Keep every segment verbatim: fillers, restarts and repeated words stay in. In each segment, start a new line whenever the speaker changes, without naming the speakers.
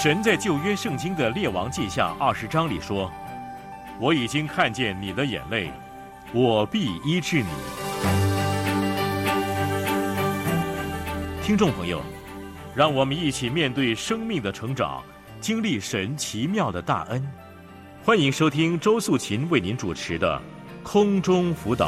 神在旧约圣经的列王记下二十章里说：“我已经看见你的眼泪，我必医治你。”听众朋友，让我们一起面对生命的成长，经历神奇妙的大恩。欢迎收听周素琴为您主持的空中辅导。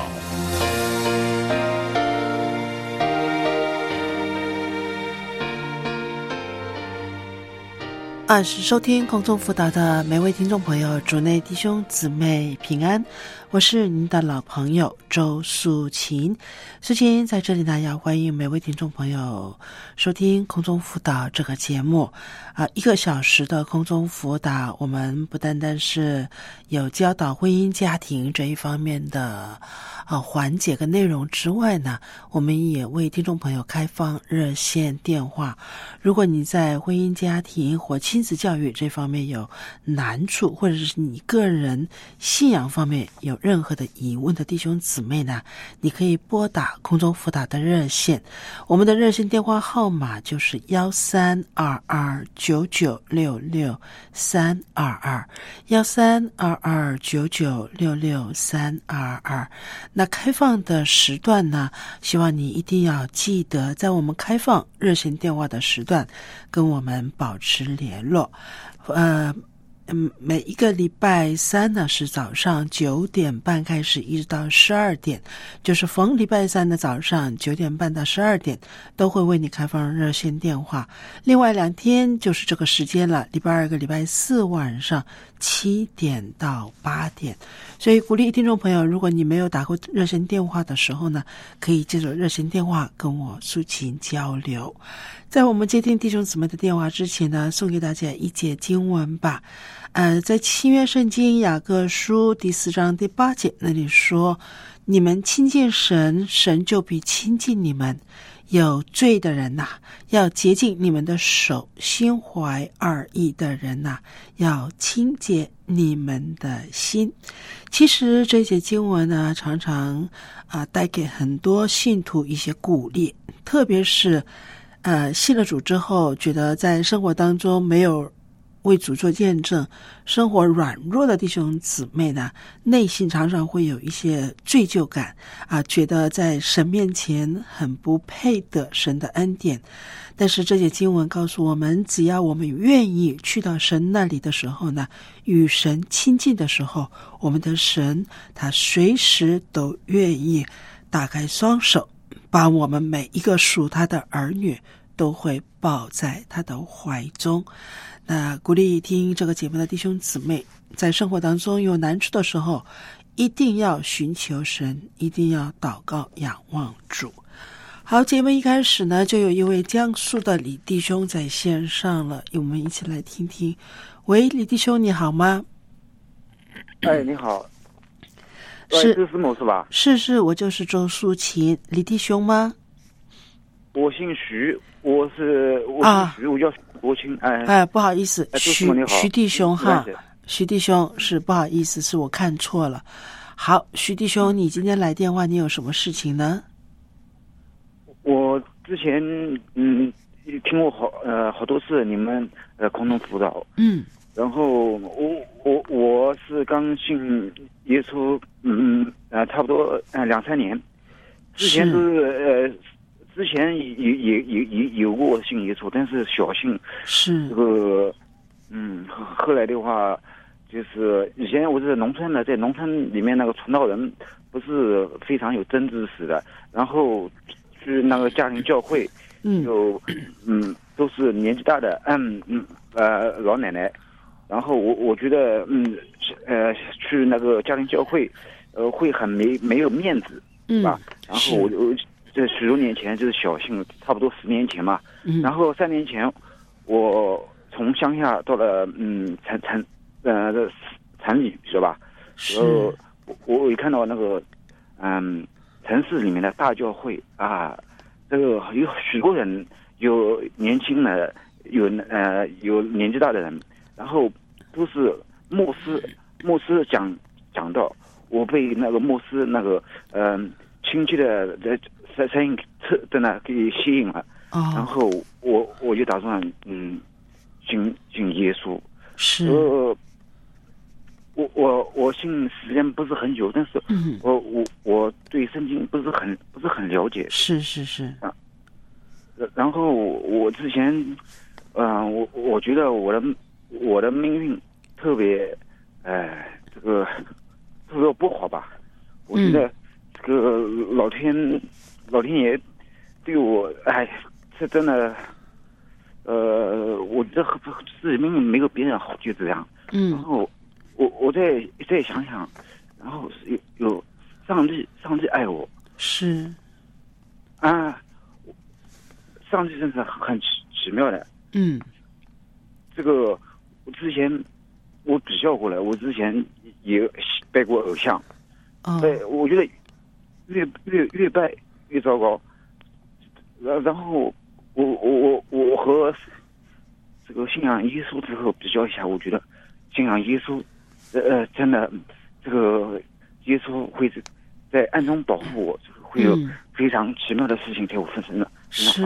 按时收听空中辅导的每位听众朋友，主内弟兄姊妹平安，我是您的老朋友周素琴。素琴在这里呢，要欢迎每位听众朋友收听空中辅导这个节目啊、呃，一个小时的空中辅导，我们不单单是有教导婚姻家庭这一方面的啊环节跟内容之外呢，我们也为听众朋友开放热线电话。如果你在婚姻家庭或亲子教育这方面有难处，或者是你个人信仰方面有任何的疑问的弟兄姊妹呢，你可以拨打空中辅导的热线，我们的热线电话号码就是幺三二二九九六六三二二幺三二二九九六六三二二。那开放的时段呢，希望你一定要记得在我们开放热线电话的时段跟我们保持联络。呃嗯，每一个礼拜三呢是早上九点半开始，一直到十二点，就是逢礼拜三的早上九点半到十二点，都会为你开放热线电话。另外两天就是这个时间了，礼拜二跟礼拜四晚上七点到八点。所以鼓励听众朋友，如果你没有打过热线电话的时候呢，可以借着热线电话跟我素琴交流。在我们接听弟兄姊妹的电话之前呢，送给大家一节经文吧。呃，在新约圣经雅各书第四章第八节那里说，你们亲近神，神就必亲近你们。有罪的人呐、啊，要洁净你们的手；心怀二意的人呐、啊，要清洁你们的心。其实这些经文呢，常常啊、呃、带给很多信徒一些鼓励，特别是呃信了主之后，觉得在生活当中没有为主做见证，生活软弱的弟兄姊妹呢，内心常常会有一些罪疚感啊，觉得在神面前很不配得神的恩典。但是这些经文告诉我们，只要我们愿意去到神那里的时候呢，与神亲近的时候，我们的神他随时都愿意打开双手，把我们每一个属他的儿女都会抱在他的怀中。那鼓励听这个节目的弟兄姊妹，在生活当中有难处的时候，一定要寻求神，一定要祷告仰望主。好，节目一开始呢，就有一位江苏的李弟兄在线上了，我们一起来听听。喂，李弟兄你好吗？
哎，你好。
是
这是某是吧？
是是，我就是周素琴。李弟兄吗？
我姓徐，我是我姓徐、啊、我叫徐国清。哎
哎，不好意思，
哎、
徐徐弟兄哈，徐弟兄是不好意思，是我看错了。好，徐弟兄，你今天来电话，你有什么事情呢？
我之前嗯听过好呃好多次你们呃空中辅导，
嗯，
然后我我我是刚信耶稣，嗯呃差不多呃两三年，之前是呃。之前也也也也有过信耶稣，但是小信
是
这个，嗯，后来的话，就是以前我是农村的，在农村里面那个传道人不是非常有真知识的，然后去那个家庭教会，
嗯，
就嗯都是年纪大的，嗯嗯呃老奶奶，然后我我觉得嗯呃去那个家庭教会，呃会很没没有面子，
嗯，
吧？然后我我。这许多年前就是小信，差不多十年前嘛。
嗯、
然后三年前，我从乡下到了嗯城城呃这城里，是吧？然后我我一看到那个嗯城市里面的大教会啊，这个有许多人，有年轻的，有呃有年纪大的人，然后都是牧师牧师讲讲道，我被那个牧师那个嗯、呃、亲切的在。在声音特在那给吸引了，
哦、
然后我我就打算嗯信信耶稣。
是。
呃，我我我信时间不是很久，但是
嗯，
我我我对圣经不是很不是很了解。
是是是。
啊，然后我之前，嗯、呃，我我觉得我的我的命运特别，呃，这个特别不好吧？我觉得这个老天、嗯、老天爷对我，哎，是真的，呃，我觉得自己命运没有别人好，就这样。
嗯。
然后我我再再想想，然后有有上帝，上帝爱我。
是。
啊。上帝真是很奇奇妙的。
嗯，
这个我之前我比较过了，我之前也拜过偶像，
哦，
对，我觉得越越越拜越糟糕。然然后我我我我和这个信仰耶稣之后比较一下，我觉得信仰耶稣，呃，真的这个耶稣会在暗中保护我，会有非常奇妙的事情在我身上。
是，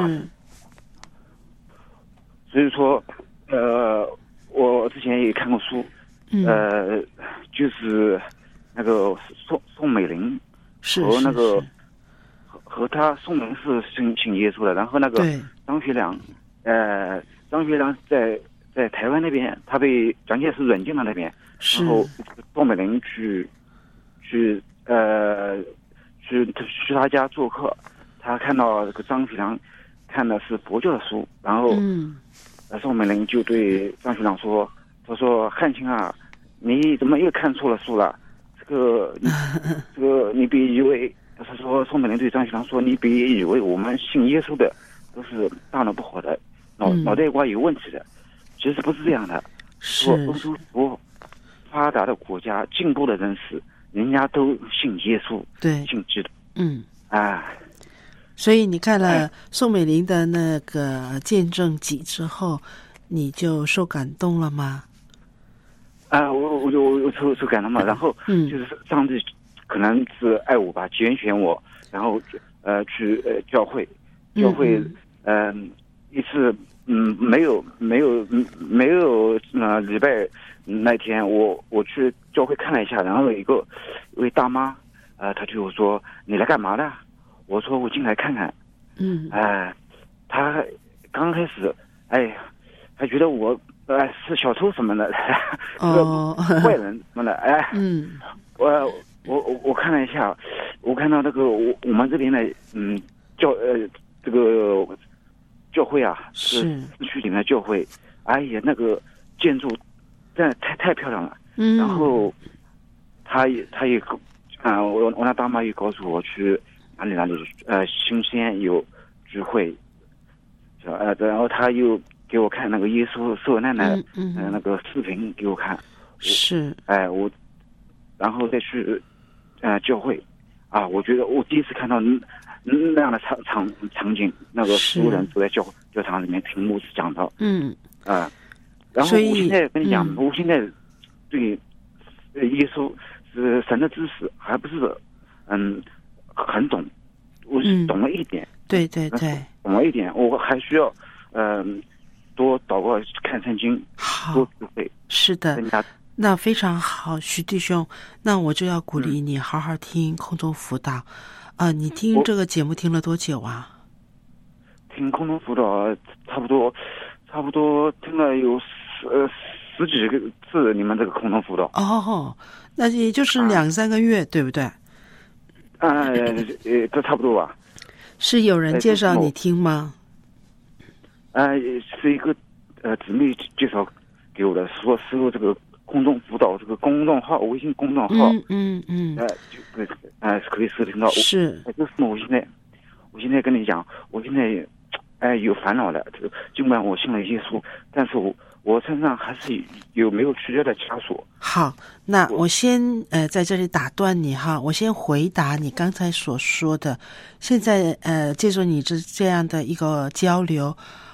所以说，呃，我之前也看过书，
嗯、
呃，就是那个宋宋美龄和那个和和他宋美龄是信信耶稣的，然后那个张学良，呃，张学良在在台湾那边，他被蒋介石软禁了那边，然后宋美龄去去呃去去他家做客。他看到这个张学良看的是佛教的书，然后，
嗯，
宋美龄就对张学良说：“他说汉卿啊，你怎么又看错了书了？这个，这个你别以为……他说宋美龄对张学良说，你别以为我们信耶稣的都是大脑不好的，脑脑袋瓜有问题的，其实不是这样的。说欧洲国发达的国家、进步的人士，人家都信耶稣，
对，
信基督。
嗯，
啊。”
所以你看了宋美龄的那个见证集之后，你就受感动了吗？
啊，我我就我受受感动了，然后就是上帝可能是爱我吧，拣选我，然后呃去呃教会，教会嗯、呃、一次嗯没有没有没有呃礼拜那天我我去教会看了一下，然后有一个一位大妈呃她对我说：“你来干嘛的？”我说我进来看看，
嗯，
哎、呃，他刚开始，哎，还觉得我呃是小偷什么的，
哦，
坏人什么的，哎，
嗯，
我我我我看了一下，我看到那个我我们这边的嗯教呃这个教会啊，是市区里面的教会，哎呀那个建筑真的太太漂亮了，
嗯，
然后他也他也啊、呃、我我那大妈也告诉我去。哪里哪里呃，新鲜有聚会，呃，然后他又给我看那个耶稣受难的嗯、呃、那个视频给我看，
是，
哎、呃，我，然后再去呃教会，啊，我觉得我第一次看到那样的场场场景，那个所有人都在教教堂里面听牧师讲道，
嗯，
啊、呃，然后我现在跟你讲，
嗯、
我现在对耶稣是神的知识还不是嗯。很懂，我是懂了一点，
嗯、对对对，
懂了一点，我还需要，嗯、呃，多祷告、看圣经，
好，
多智慧。
是的，那非常好，徐弟兄，那我就要鼓励你好好听空中辅导。啊、嗯呃，你听这个节目听了多久啊？
听空中辅导差不多，差不多听了有十呃十几个次，你们这个空中辅导。
哦，那也就是两三个月，啊、对不对？
啊，呃，这差不多吧。
是有人介绍你听吗？
呃，是一个呃姊妹介绍给我的，说是这个空中辅导这个公众号，微信公众号。
嗯嗯嗯。
呃，就可以呃可以收听到。
是。
就是我现在，我现在跟你讲，我现在哎、呃、有烦恼的，这个尽管我信了耶稣，但是我我身上还是有没有去掉的枷锁。
好，那我先呃在这里打断你哈，我先回答你刚才所说的。现在呃，借助你这这样的一个交流，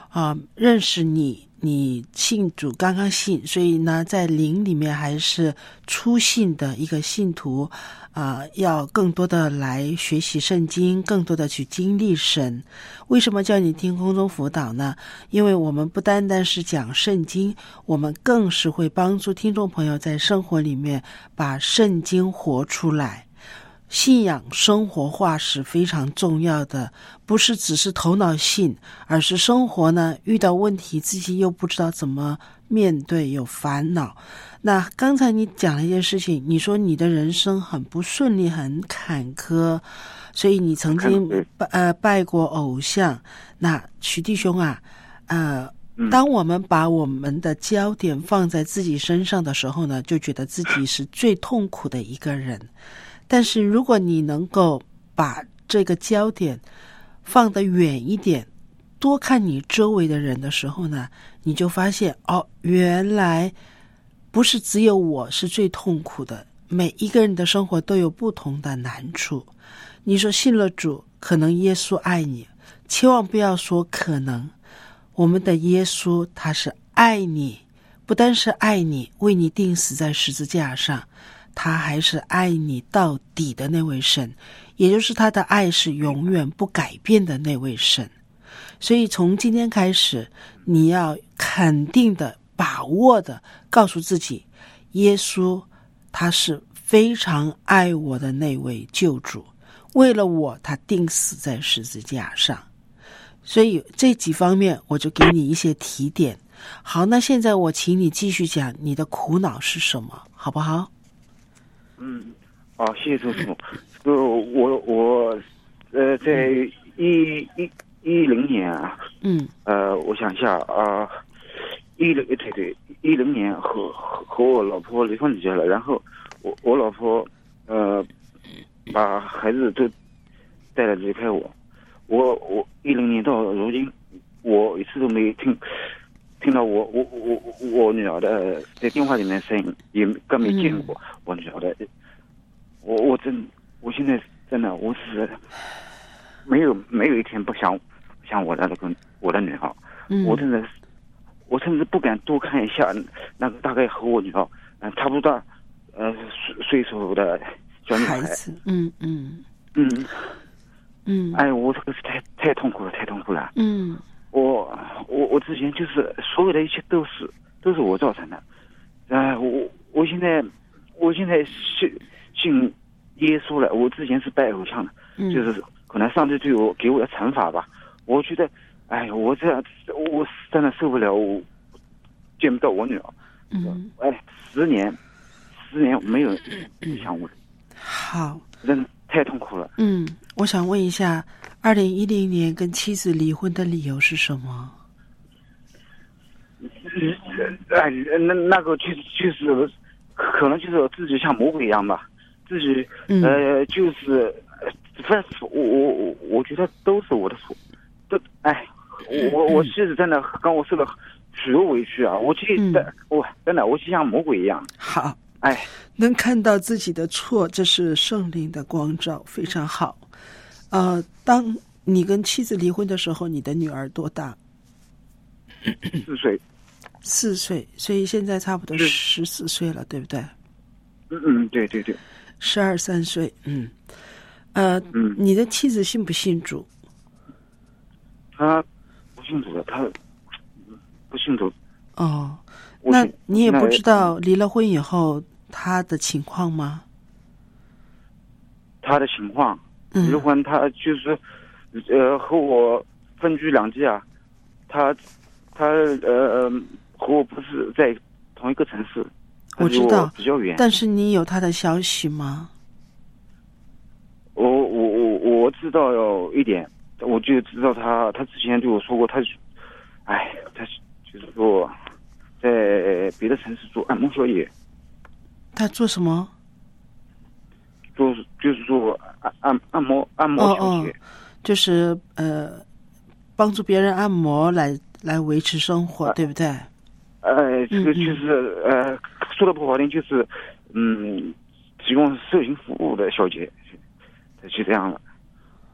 啊、呃，认识你，你信主刚刚信，所以呢，在灵里面还是初信的一个信徒啊、呃，要更多的来学习圣经，更多的去经历神。为什么叫你听空中辅导呢？因为我们不单单是讲圣经，我们更是会帮助听众朋友在生活里面把圣经活出来。信仰生活化是非常重要的，不是只是头脑信，而是生活呢遇到问题自己又不知道怎么面对，有烦恼。那刚才你讲了一件事情，你说你的人生很不顺利，很坎坷，所以你曾经拜呃拜过偶像。那许弟兄啊，呃当我们把我们的焦点放在自己身上的时候呢，就觉得自己是最痛苦的一个人。但是如果你能够把这个焦点放得远一点，多看你周围的人的时候呢，你就发现哦，原来不是只有我是最痛苦的，每一个人的生活都有不同的难处。你说信了主，可能耶稣爱你，千万不要说可能，我们的耶稣他是爱你，不单是爱你，为你钉死在十字架上，他还是爱你到底的那位神，也就是他的爱是永远不改变的那位神。所以从今天开始，你要肯定的把握的告诉自己，耶稣他是非常爱我的那位救主，为了我他钉死在十字架上。所以这几方面我就给你一些提点。好，那现在我请你继续讲你的苦恼是什么，好不好？
嗯，好、哦，谢谢周师傅。呃，我我呃，在一一一零年啊，
嗯，
呃，我想一下啊，一零对对，一零年和和和我老婆离婚结了，然后我我老婆呃把孩子都带来离开我，我我一零年到如今，我一次都没听。听到我我我我女儿的在电话里面声音，也更没见过我女儿的。我我真我现在真的我是没有没有一天不想想我的那个我的女儿，
嗯、
我真的我甚至不敢多看一下那个大概和我女儿嗯差不多呃岁数的小女孩。
孩子，嗯嗯
嗯
嗯，
哎，我这个是太太痛苦了，太痛苦了。
嗯。
我我我之前就是所有的一切都是都是我造成的，啊、呃，我我现在我现在信信耶稣了，我之前是拜偶像的，
嗯、
就是可能上帝对我给我的惩罚吧。我觉得，哎，我这样我真的受不了，我见不到我女儿，
嗯，
哎，十年十年没有影响我，
好，
真的太痛苦了。
嗯，我想问一下。二零一零年跟妻子离婚的理由是什么？
哎，那那个就是就是可能就是自己像魔鬼一样吧，自己、嗯、呃就是反正我我我我觉得都是我的错，都哎我我妻子真的跟我受了许多委屈啊，我记得、嗯、我真的我就像魔鬼一样。
好，
哎，
能看到自己的错，这是圣灵的光照，非常好。呃，当你跟妻子离婚的时候，你的女儿多大？
四岁。
四岁，所以现在差不多十四岁了，对不对？
嗯嗯，对对对。
十二三岁，嗯，呃，
嗯，
你的妻子信不信主？
她不信主的，她不信主。
哦，那你也不知道离了婚以后她的情况吗？
她的情况。离婚，他就是，呃，和我分居两地啊，他，他呃和我不是在同一个城市，
我知道，
比较远。
但是你有他的消息吗？
我我我我知道有一点，我就知道他，他之前对我说过，他，哎，他就是说，在别的城市做按摩小姐。
他做什么？
就是就是说按按按摩按摩小姐，
哦哦，就是呃帮助别人按摩来来维持生活，呃、对不对？
呃，这个就是嗯嗯呃说的不好听，就是嗯提供色情服务的小姐，就这样了。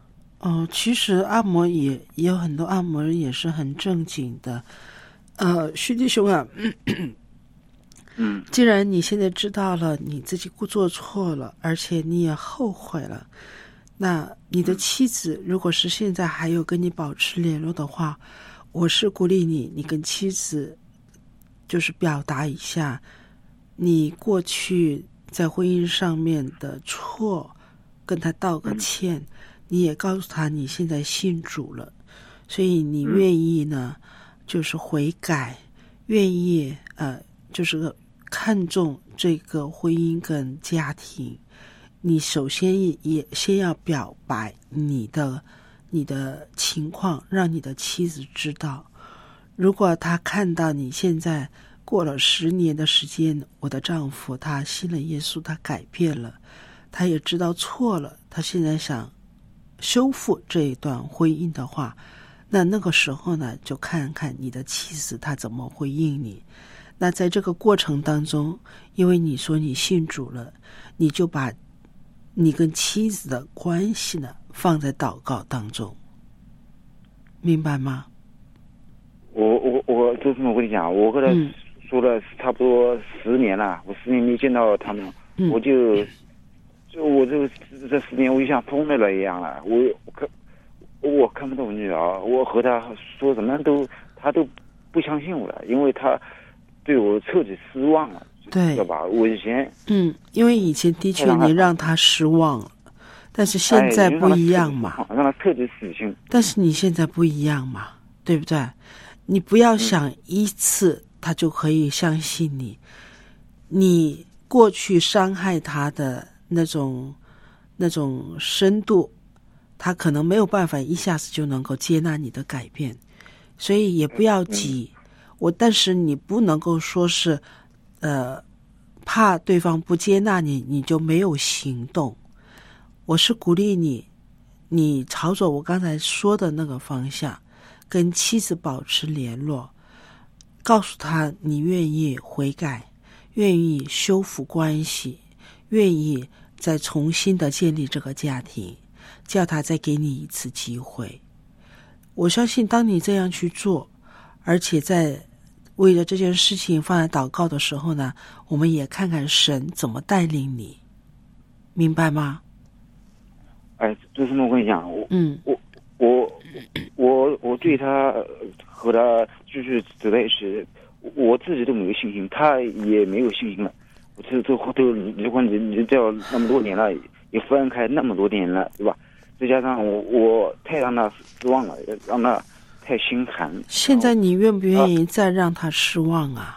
哦，其实按摩也也有很多按摩也是很正经的。呃，徐弟兄啊，
嗯，
既然你现在知道了你自己做错了，而且你也后悔了，那你的妻子如果是现在还有跟你保持联络的话，我是鼓励你，你跟妻子就是表达一下你过去在婚姻上面的错，跟他道个歉。嗯，你也告诉他你现在信主了，所以你愿意呢，就是悔改，愿意呃，就是看重这个婚姻跟家庭。你首先也先要表白你的你的情况，让你的妻子知道。如果他看到你现在过了十年的时间，我的丈夫他信了耶稣，他改变了，他也知道错了，他现在想修复这一段婚姻的话，那那个时候呢，就看看你的妻子她怎么回应你。那在这个过程当中，因为你说你信主了，你就把你跟妻子的关系呢放在祷告当中，明白吗？
我我我就这么跟你讲，我跟他说了差不多十年了，我十年没见到他们，嗯，我就就我这这十年我就像疯了一样了，我我看我看不到我女儿，我和她说什么都她都不相信我了，因为她对我彻底失望了，
对，
知道吧？我以前
嗯，因为以前的确你让她失望了，但是现在不一样嘛，
哎，让她彻底死心。
但是你现在不一样嘛，对不对？你不要想一次他就可以相信你，你过去伤害他的那种那种深度，他可能没有办法一下子就能够接纳你的改变，所以也不要急。我但是你不能够说是呃怕对方不接纳你，你就没有行动。我是鼓励你，你朝着我刚才说的那个方向，跟妻子保持联络，告诉他你愿意悔改，愿意修复关系，愿意再重新的建立这个家庭，叫他再给你一次机会。我相信当你这样去做，而且在为了这件事情放在祷告的时候呢，我们也看看神怎么带领你，明白吗？
哎，就这么我跟你讲，我
嗯，
我我我我对他和他继续走在一起，我自己都没有信心，他也没有信心了。我这这都如果你你这样那么多年了，也分开那么多年了，对吧？再加上我我太让他失望了，让他太心寒。
现在你愿不愿意再让他失望啊？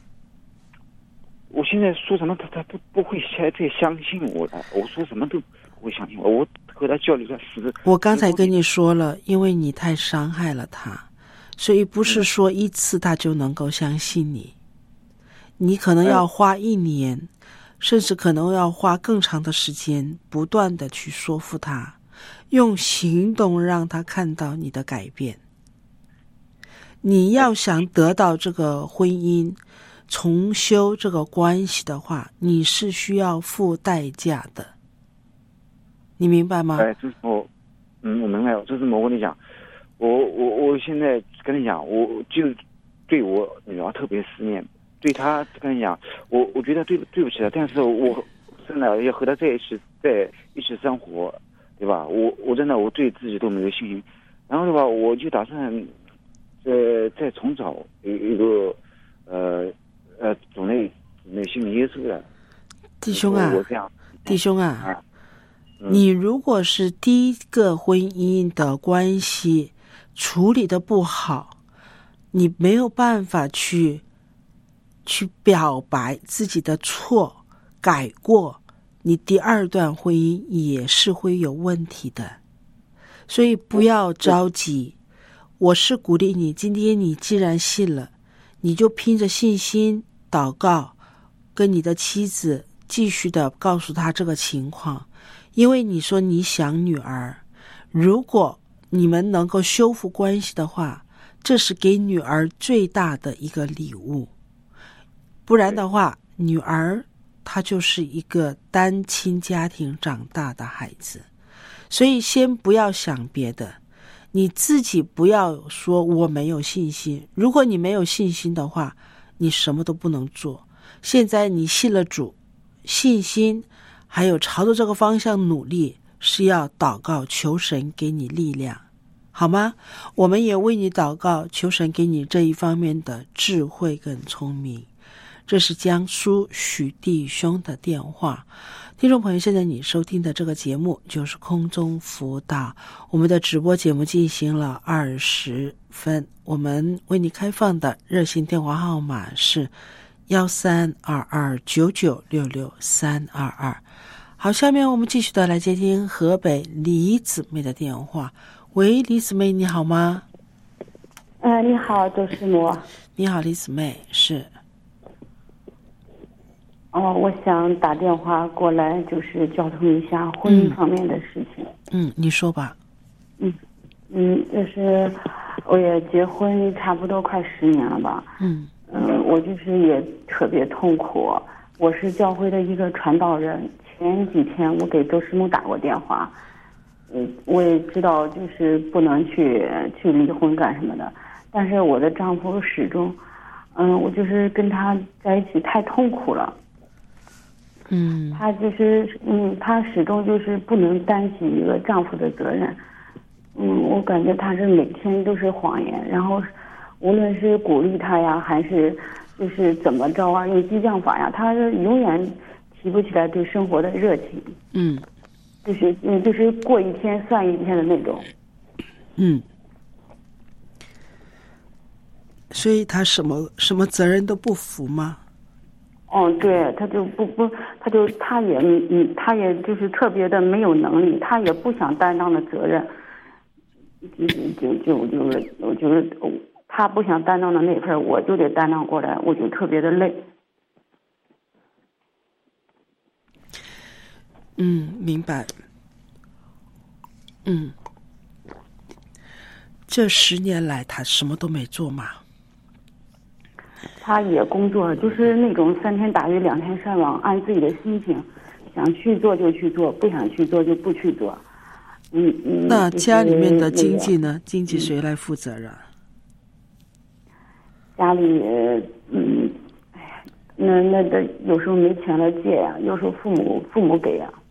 我现在说什么他他不不会再再相信我了，我说什么都不会相信我，我和他交流了十。
我刚才跟你说了，因为你太伤害了他，所以不是说一次他就能够相信你，你可能要花一年，嗯、甚至可能要花更长的时间，不断的去说服他，用行动让他看到你的改变。你要想得到这个婚姻重修这个关系的话，你是需要付代价的，你明白吗？
哎，这是我，嗯，我明白了。这是我跟你讲，我我我现在跟你讲，我就对我女儿特别思念，对她跟你讲，我我觉得对对不起她，但是我真的要和她在一起，在一起生活，对吧？我我真的我对自己都没有信心，然后的话，我就打算，呃，再重找一一个呃呃主内主内信耶稣的
弟兄啊，
我这样
弟兄啊。
啊
你如果是第一个婚姻的关系处理的不好，你没有办法去去表白自己的错，改过，你第二段婚姻也是会有问题的。所以不要着急，我是鼓励你，今天你既然信了，你就凭着信心祷告，跟你的妻子继续的告诉她这个情况。因为你说你想女儿，如果你们能够修复关系的话，这是给女儿最大的一个礼物。不然的话，女儿她就是一个单亲家庭长大的孩子， 所以先不要想别的，你自己不要说我没有信心。如果你没有信心的话，你什么都不能做。现在你信了主，信心还有朝着这个方向努力，是要祷告求神给你力量，好吗？我们也为你祷告，求神给你这一方面的智慧跟聪明。这是江苏许弟兄的电话。听众朋友，现在你收听的这个节目就是空中辅导，我们的直播节目进行了二十分，我们为你开放的热线电话号码是幺三二二九九六六三二二。好，下面我们继续的来接听河北李姊妹的电话。喂，李姊妹，你好吗？
嗯、呃，你好，周师母。
你好，李姊妹，是。
哦，我想打电话过来，就是交通一下婚姻方面的事情。
嗯，你说吧。
嗯嗯，就是我也结婚差不多快十年了吧。
嗯
嗯、呃，我就是也特别痛苦。我是教会的一个传道人。前几天我给周师母打过电话，嗯，我也知道就是不能去去离婚干什么的，但是我的丈夫始终，嗯，我就是跟他在一起太痛苦了。
嗯，
他就是嗯，他始终就是不能担起一个丈夫的责任。嗯，我感觉他是每天都是谎言，然后无论是鼓励他呀，还是就是怎么着啊，用激将法呀，他是永远提不起来对生活的热情。
嗯，
就是嗯，就是过一天算一天的那种。
嗯，所以他什么什么责任都不负吗？
哦，对，他就不不，他就他也嗯，他也就是特别的没有能力，他也不想担当的责任，就就就就是我就是他不想担当的那份，我就得担当过来，我就特别的累。
嗯，明白。嗯，这十年来他什么都没做嘛？
他也工作，就是那种三天打鱼两天晒网，按自己的心情，想去做就去做，不想去做就不去做。嗯嗯。
那家里面的经济呢？经济谁来负责啊？
家里，嗯，哎呀，那那的有时候没钱了借呀、啊，有时候父母父母给呀、啊。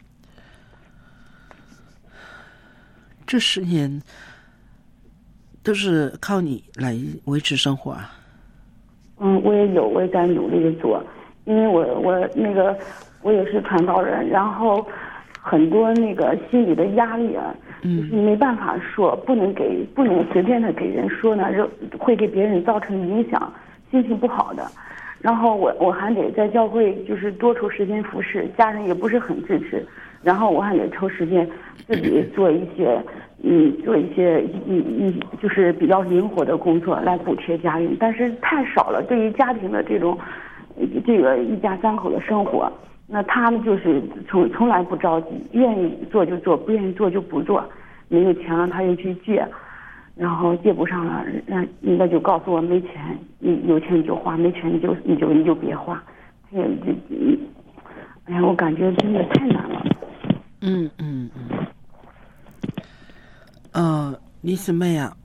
这十年都是靠你来维持生活啊？
嗯，我也有，我也在努力的做，因为我我那个我也是传道人，然后很多那个心理的压力啊，就是没办法说，不能给不能随便的给人说呢，会给别人造成影响，心情不好的。然后我我还得在教会就是多抽时间服侍，家人也不是很支持，然后我还得抽时间自己做一些嗯做一些一一就是比较灵活的工作来补贴家用，但是太少了，对于家庭的这种这个一家三口的生活，那他们就是从从来不着急，愿意做就做，不愿意做就不做，没有钱了他又去借。然后借不上了，那人家就告诉我没钱，你有钱你就花，没钱你就你就你就别花。哎呀，这嗯，哎呀，我感觉真的太难了。
嗯嗯嗯。呃，李姊妹啊，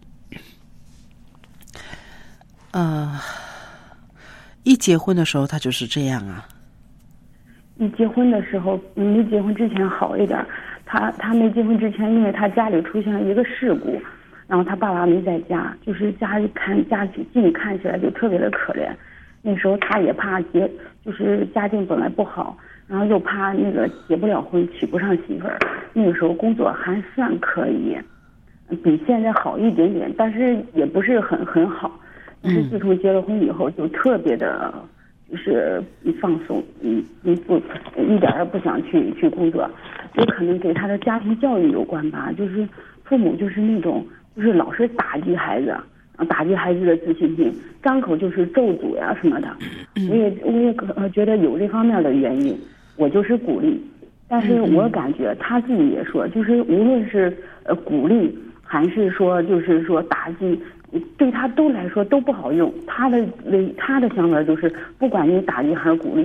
呃，一结婚的时候他就是这样啊。
你结婚的时候，没结婚之前好一点。他他没结婚之前，因为他家里出现了一个事故。然后他爸爸没在家，就是家里看家境看起来就特别的可怜。那时候他也怕结，就是家境本来不好，然后又怕那个结不了婚，娶不上媳妇儿。那个时候工作还算可以，比现在好一点点，但是也不是很很好。但是自从结了婚以后，就特别的，就是放松，嗯嗯不一点儿不想去去工作。有可能给他的家庭教育有关吧，就是父母就是那种。就是老是打击孩子，打击孩子的自信心，张口就是咒诅呀什么的。我也我也呃觉得有这方面的原因，我就是鼓励，但是我感觉他自己也说，就是无论是呃鼓励还是说就是说打击，对他都来说都不好用。他的他的想法就是，不管你打击还是鼓励，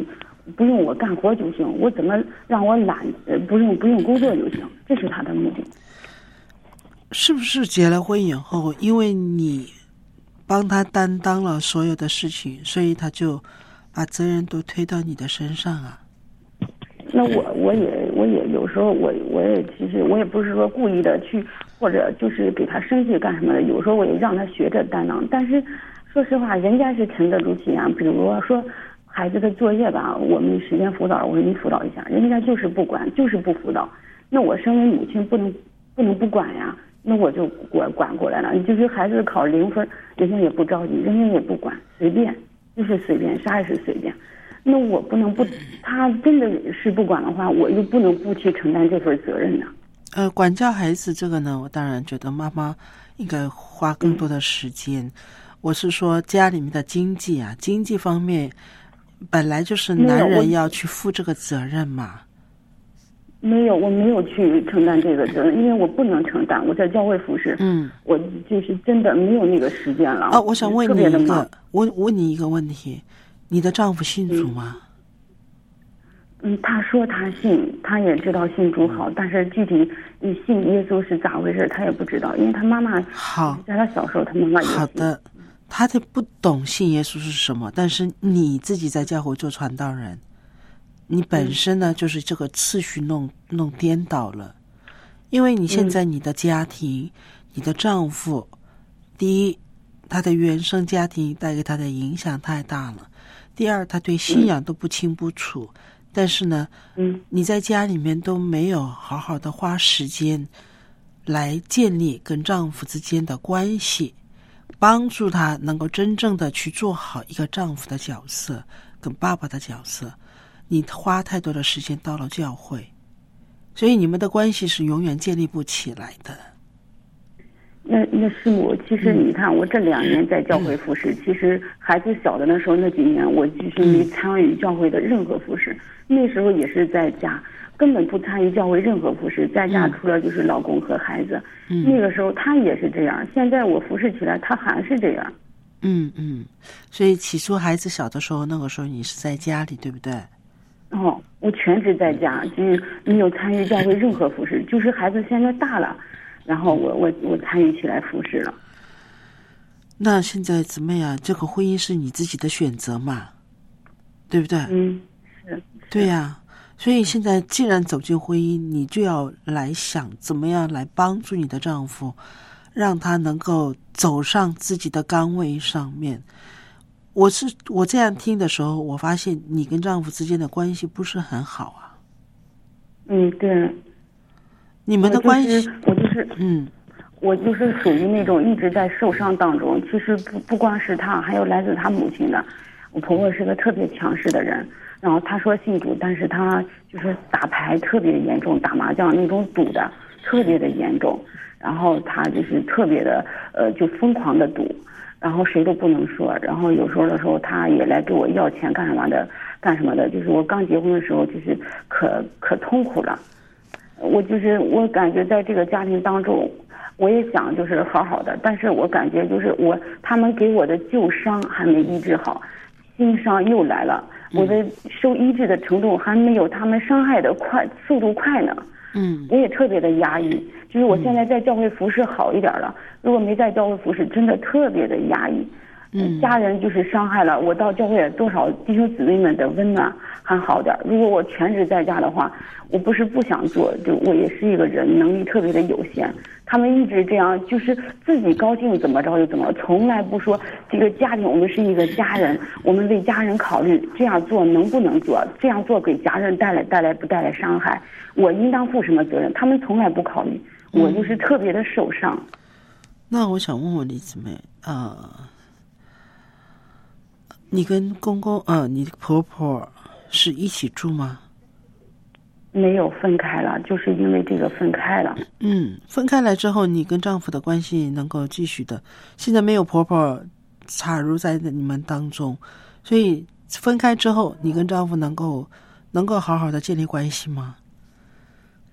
不用我干活就行，我怎么让我懒，呃，不用不用工作就行，这是他的目的。
是不是结了婚以后，因为你帮他担当了所有的事情，所以他就把责任都推到你的身上啊？
那我我也我也有时候我我也其实我也不是说故意的去，或者就是给他生气干什么的，有时候我也让他学着担当。但是说实话，人家是沉得住气啊。比如说孩子的作业吧，我们时间辅导，我说你辅导一下，人家就是不管，就是不辅导。那我身为母亲不能不能不管呀，那我就管管过来了。就是孩子考零分，人家也不着急，人家也不管，随便就是随便，啥也是随便。那我不能不，他真的是不管的话，我又不能不去承担这份责任呢。
呃，管教孩子这个呢，我当然觉得妈妈应该花更多的时间。嗯、我是说家里面的经济啊，经济方面本来就是男人要去负这个责任嘛。
没有，我没有去承担这个责任，因为我不能承担。我在教会服侍，嗯，我就是真的没有那个时间了。
啊，我想问你一个，我问你一个问题。你的丈夫信主吗？
嗯，他说他信，他也知道信主好，但是具体你信耶稣是咋回事，他也不知道，因为他妈妈
好，
在他小时候，他妈妈也信。
好的，他的不懂信耶稣是什么，但是你自己在教会做传道人，你本身呢、嗯、就是这个次序弄弄颠倒了，因为你现在你的家庭，嗯、你的丈夫，第一，他的原生家庭带给他的影响太大了。第二，他对信仰都不清不楚，嗯、但是呢，嗯，你在家里面都没有好好的花时间来建立跟丈夫之间的关系，帮助他能够真正的去做好一个丈夫的角色跟爸爸的角色。你花太多的时间到了教会，所以你们的关系是永远建立不起来的。
那那师母，其实你看，我这两年在教会服侍，嗯、其实孩子小的那时候那几年，我就是没参与教会的任何服侍。嗯、那时候也是在家，根本不参与教会任何服侍，在家除了就是老公和孩子。嗯、那个时候他也是这样，现在我服侍起来，他还是这样。
嗯嗯，所以起初孩子小的时候，那个时候你是在家里，对不对？
哦，我全职在家，就是没有参与教会任何服侍，就是孩子现在大了。然后我我我参与起来服侍了。
那现在怎么样？这个婚姻是你自己的选择嘛，对不对？
嗯，是。
对呀、啊，所以现在既然走进婚姻，你就要来想怎么样来帮助你的丈夫，让他能够走上自己的岗位上面。我是我这样听的时候，我发现你跟丈夫之间的关系不是很好啊。
嗯，对。
你们的关系，
我就是，我就是嗯，我就是属于那种一直在受伤当中。其实不不光是他，还有来自他母亲的。我婆婆是个特别强势的人，然后她说信主，但是她就是打牌特别严重，打麻将那种赌的特别的严重，然后她就是特别的呃，就疯狂的赌，然后谁都不能说，然后有时候的时候她也来给我要钱干什么的，干什么的，就是我刚结婚的时候就是可可痛苦了。我就是我感觉在这个家庭当中，我也想就是好好的，但是我感觉就是我他们给我的旧伤还没医治好，新伤又来了，我的受医治的程度还没有他们伤害的快速度快呢。嗯，我也特别的压抑，就是我现在在教会服侍好一点了，如果没在教会服侍，真的特别的压抑。嗯，家人就是伤害了我，到教会多少弟兄姊妹们的温暖还好点。如果我全职在家的话，我不是不想做，就我也是一个人，能力特别的有限。他们一直这样，就是自己高兴怎么着就怎么，从来不说这个家庭我们是一个家人，我们为家人考虑，这样做能不能做，这样做给家人带来带来不带来伤害，我应当负什么责任，他们从来不考虑，我就是特别的受伤。
嗯、那我想问问李姊妹啊。呃你跟公公呃，你婆婆是一起住吗？
没有，分开了，就是因为这个分开了。
嗯，分开来之后，你跟丈夫的关系能够继续的。现在没有婆婆插入在你们当中，所以分开之后，你跟丈夫能够能够好好的建立关系吗？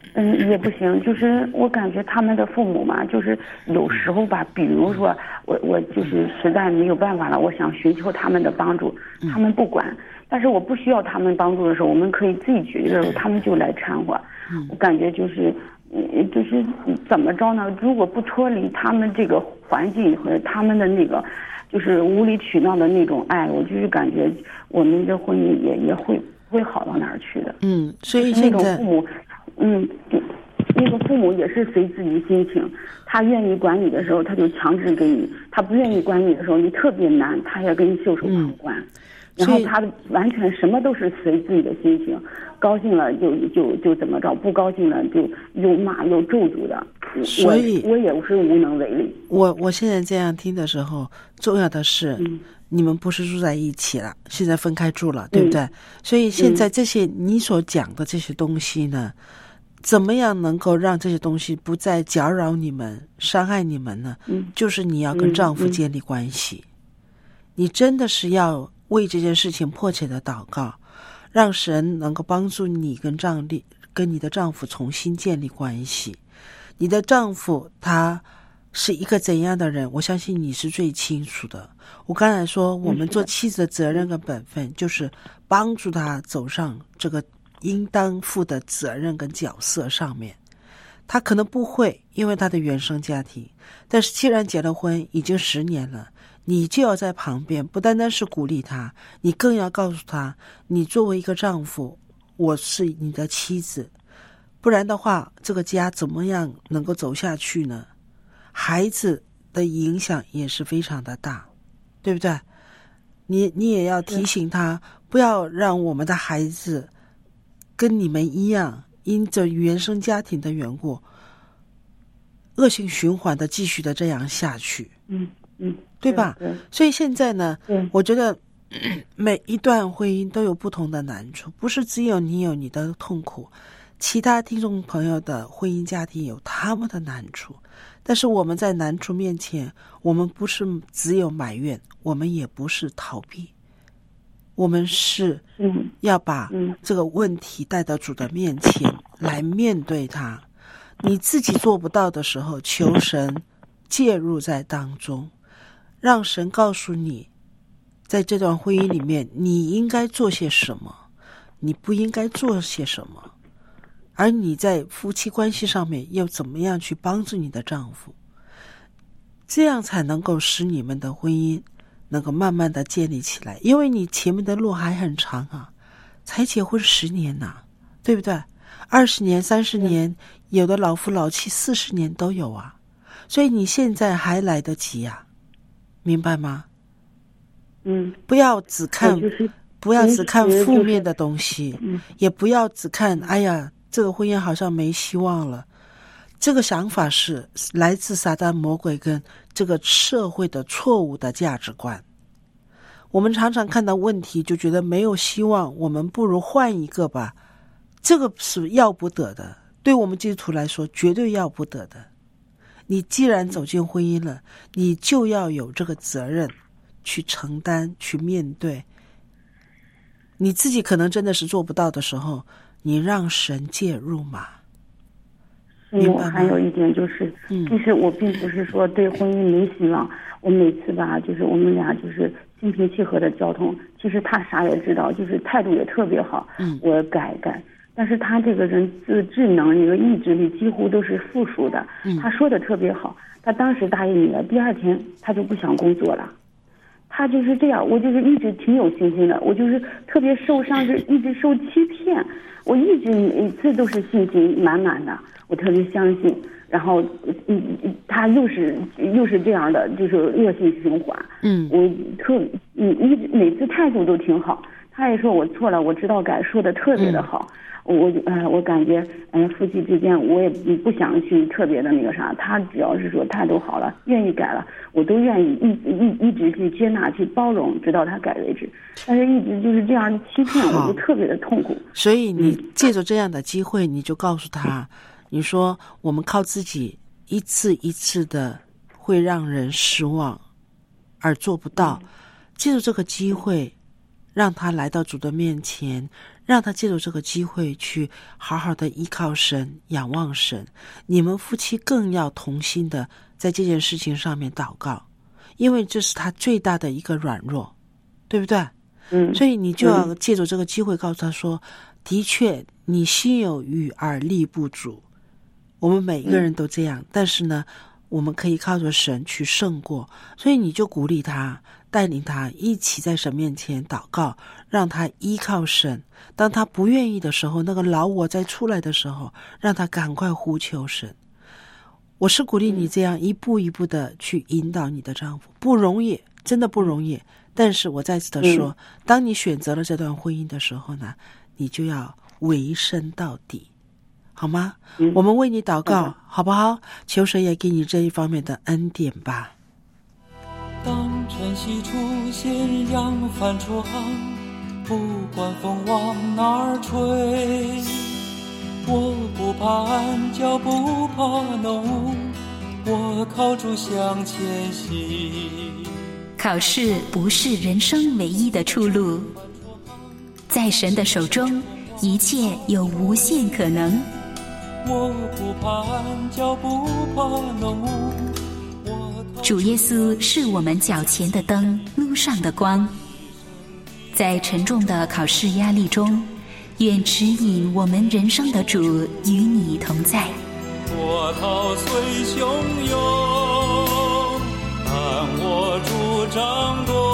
嗯，也不行，就是我感觉他们的父母嘛，就是有时候吧，比如说我我就是实在没有办法了，我想寻求他们的帮助，他们不管，但是我不需要他们帮助的时候，我们可以自己解决的时候，他们就来掺和。我感觉就是，嗯，就是怎么着呢？如果不脱离他们这个环境和他们的那个，就是无理取闹的那种爱，我就是感觉我们的婚姻也也会不会好到哪儿去的。
嗯，所以现在。
嗯，那个父母也是随自己心情，他愿意管你的时候，他就强制给你；他不愿意管你的时候，你特别难，他也给你袖手旁观。嗯、然后他完全什么都是随自己的心情，高兴了就就就怎么着，不高兴了就又骂又咒诅的。
所以
我，我也是无能为力。
我我现在这样听的时候，重要的是。
嗯
你们不是住在一起了，现在分开住了，对不对？嗯、所以现在这些你所讲的这些东西呢，嗯、怎么样能够让这些东西不再搅扰你们、伤害你们呢？
嗯、
就是你要跟丈夫建立关系，嗯嗯、你真的是要为这件事情迫切的祷告，让神能够帮助你跟丈夫、跟你的丈夫重新建立关系。你的丈夫他是一个怎样的人，我相信你是最清楚的。我刚才说我们做妻子的责任跟本分就是帮助他走上这个应当负的责任跟角色上面。他可能不会，因为他的原生家庭，但是既然结了婚已经十年了，你就要在旁边，不单单是鼓励他，你更要告诉他，你作为一个丈夫，我是你的妻子，不然的话这个家怎么样能够走下去呢？孩子的影响也是非常的大，对不对？你你也要提醒他，不要让我们的孩子跟你们一样，因着原生家庭的缘故，恶性循环的继续的这样下去。
嗯嗯，
对吧？
对对，
所以现在呢，
对，
我觉得每一段婚姻都有不同的难处，不是只有你有你的痛苦，其他听众朋友的婚姻家庭有他们的难处。但是我们在难处面前，我们不是只有埋怨，我们也不是逃避，我们是要把这个问题带到主的面前来面对它。你自己做不到的时候，求神介入在当中，让神告诉你，在这段婚姻里面你应该做些什么，你不应该做些什么，而你在夫妻关系上面又怎么样去帮助你的丈夫，这样才能够使你们的婚姻能够慢慢的建立起来。因为你前面的路还很长啊，才结婚十年呐、啊，对不对？二十年、三十年，有的老夫老妻四十年都有啊，所以你现在还来得及啊，明白吗？
嗯，
不要只看，
就是
不要只看负面的东西，
就是嗯、
也不要只看，哎呀，这个婚姻好像没希望了。这个想法是来自撒旦魔鬼跟这个社会的错误的价值观。我们常常看到问题就觉得没有希望，我们不如换一个吧。这个是要不得的，对我们基督徒来说绝对要不得的。你既然走进婚姻了，你就要有这个责任去承担，去面对。你自己可能真的是做不到的时候，你让神介入嘛。
我还有一点就是，
嗯，
其实我并不是说对婚姻没希望。我每次吧，就是我们俩就是心平气和的交通，其实他啥也知道，就是态度也特别好。
嗯，
我改改，但是他这个人自智能，那个意志力几乎都是负数的。
嗯，
他说的特别好，他当时答应你了，第二天他就不想工作了。他就是这样，我就是一直挺有信心的，我就是特别受伤，是一直受欺骗，我一直每次都是信心满满的，我特别相信，然后嗯，他又是又是这样的，就是恶性循环。
嗯，
我特嗯一直每次态度都挺好，他也说我错了，我知道改，说的特别的好。嗯，我呃，我感觉，呃，夫妻之间，我也不想去特别的那个啥。他只要是说态度好了，愿意改了，我都愿意一一一直去接纳、去包容，直到他改为止。但是一直就是这样欺骗，我就特别的痛苦。
所以你借着这样的机会，你就告诉他，你说我们靠自己一次一次的会让人失望，而做不到。借着这个机会， 让他来到主的面前，让他借助这个机会去好好的依靠神，仰望神。你们夫妻更要同心的在这件事情上面祷告，因为这是他最大的一个软弱，对不对？
嗯，
所以你就要借助这个机会告诉他说，的确你心有余而力不足，我们每一个人都这样，但是呢我们可以靠着神去胜过。所以你就鼓励他，带领他一起在神面前祷告，让他依靠神。当他不愿意的时候，那个老我再出来的时候，让他赶快呼求神。我是鼓励你这样一步一步的去引导你的丈夫，不容易，真的不容易。但是我再次的说、嗯、当你选择了这段婚姻的时候呢，你就要委身到底，好吗、嗯、我们为你祷告、嗯、好不好？求神也给你这一方面的恩典吧。
当晨曦出现，扬帆出航，不管风往哪儿吹，我不怕暗角，不怕浓雾，我靠主向前行。
考试不是人生唯一的出路，在神的手中，一切有无限可能。
我不怕暗角，不怕浓雾，
主耶稣是我们脚前的灯，路上的光。在沉重的考试压力中，愿指引我们人生的主与你同在。
波涛虽汹涌，但我主掌舵。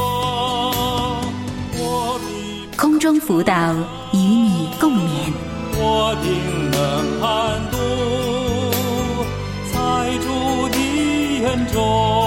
空中辅导与你共勉。
我定能hand度，在主的恩中，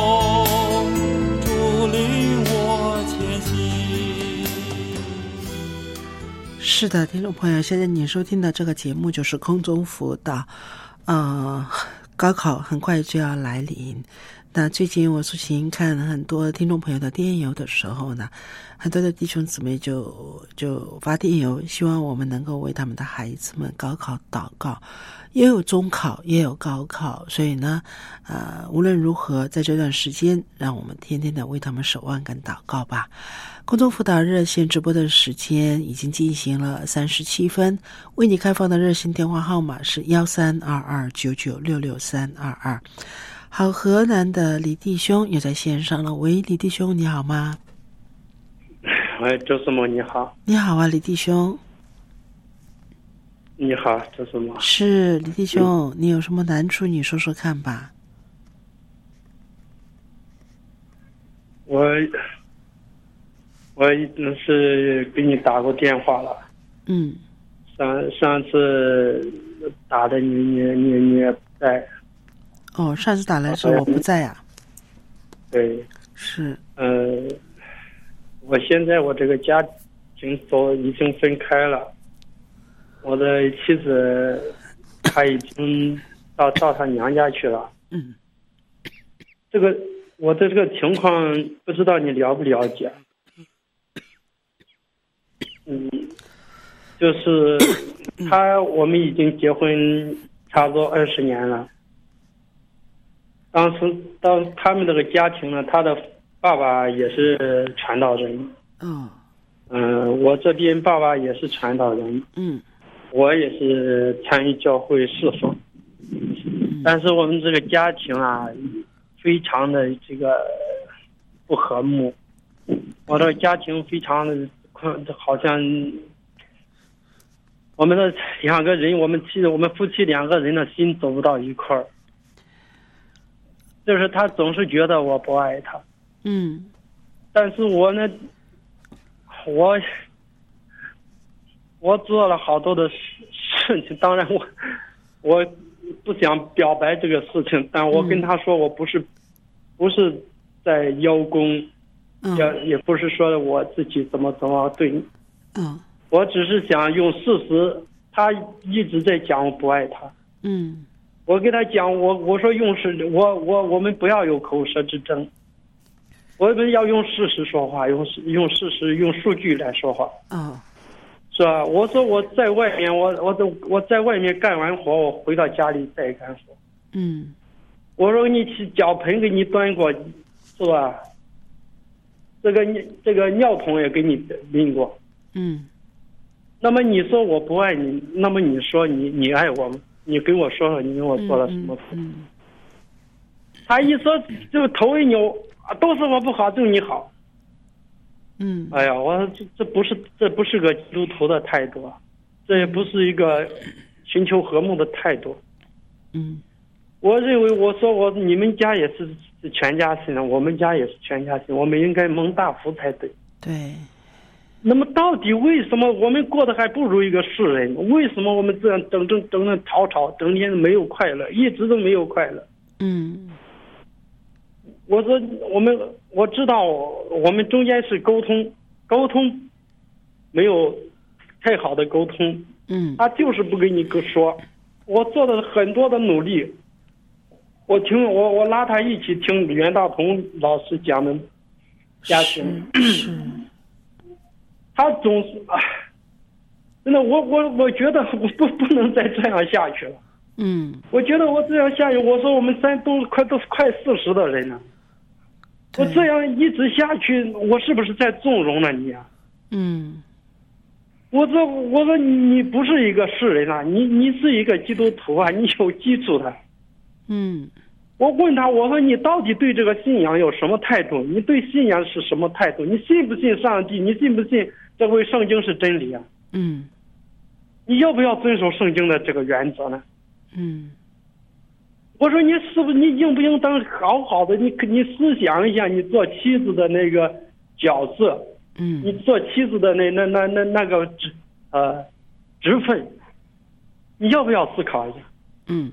主领我前行。
是的，听众朋友，现在你收听的这个节目就是空中辅导。呃，高考很快就要来临，那最近我苏琴看很多听众朋友的电邮的时候呢，很多的弟兄姊妹就就发电邮，希望我们能够为他们的孩子们高考祷告。也有中考，也有高考，所以呢，呃，无论如何，在这段时间，让我们天天的为他们守望跟祷告吧。空中辅导热线直播的时间已经进行了三十七分，为你开放的热线电话号码是幺三二二九九六六三二二。好，河南的李弟兄也在线上了。喂，李弟兄，你好吗？
喂，周师母，你好。
你好啊，李弟兄。
你好，周师母。
是李弟兄、嗯，你有什么难处？你说说看吧。
我我已经是给你打过电话了。
嗯。
上上次打的你你你你也不在。
哦，上次打来的时候我不在啊。
对。
是。
呃，我现在我这个家庭都已经分开了。我的妻子她已经到到她娘家去了。
嗯。
这个我的这个情况不知道你了不了解。嗯，就是他我们已经结婚差不多二十年了。当时当他们这个家庭呢，他的爸爸也是传道人。
嗯。
嗯、呃，我这边爸爸也是传道人。
嗯。
我也是参与教会侍奉，但是我们这个家庭啊，非常的这个不和睦。我的家庭非常的好像我们的两个人，我们妻我们夫妻两个人的心走不到一块儿。就是他总是觉得我不爱他。
嗯。
但是我呢，我。我做了好多的事事情，当然我我不想表白这个事情，但我跟他说我不是、嗯、不是在邀功，
嗯、
也也不是说我自己怎么怎么对你，
嗯，
我只是想用事实。他一直在讲我不爱他，
嗯，
我跟他讲，我我说用事，我我我们不要有口舌之争，我们要用事实说话，用用事实用数据来说话。
嗯。
是吧？我说我在外面，我我都我在外面干完活，我回到家里再干活。
嗯。
我说你去脚盆给你端过，是吧？ 这个这个尿桶也给你拎过。
嗯。
那么你说我不爱你，那么你说你你爱我吗？你跟我说说，你跟我做了什么？
嗯。嗯嗯
他一说就头一扭，都是我不好，就你好。
嗯。
哎呀，我这这不是这不是个基督徒的态度，这也不是一个寻求和睦的态度。
嗯。
我认为，我说我你们家也是全家信的，我们家也是全家信，我们应该蒙大福才对。
对。
那么到底为什么我们过得还不如一个世人？为什么我们这样整整整整吵吵，整天没有快乐，一直都没有快乐？
嗯。
我说我们我知道我们中间是沟通，沟通没有太好的沟通。
嗯。
他就是不跟你说，我做了很多的努力。我听我我拉他一起听袁大同老师讲的家庭，
是，
他总是啊，真的我我我觉得我不不能再这样下去了。
嗯，
我觉得我这样下去，我说我们三都快都快四十的人了，我这样一直下去，我是不是在纵容了你啊？
嗯，
我说我说你不是一个世人啊，你你是一个基督徒啊，你有基础的。
嗯，
我问他，我说你到底对这个信仰有什么态度？你对信仰是什么态度？你信不信上帝？你信不信这回圣经是真理啊？
嗯，
你要不要遵守圣经的这个原则呢？
嗯，
我说你是不是你应不应当好好的？你你思想一下，你做妻子的那个角色，
嗯，
你做妻子的那那那那那个职呃职分，你要不要思考一下？
嗯。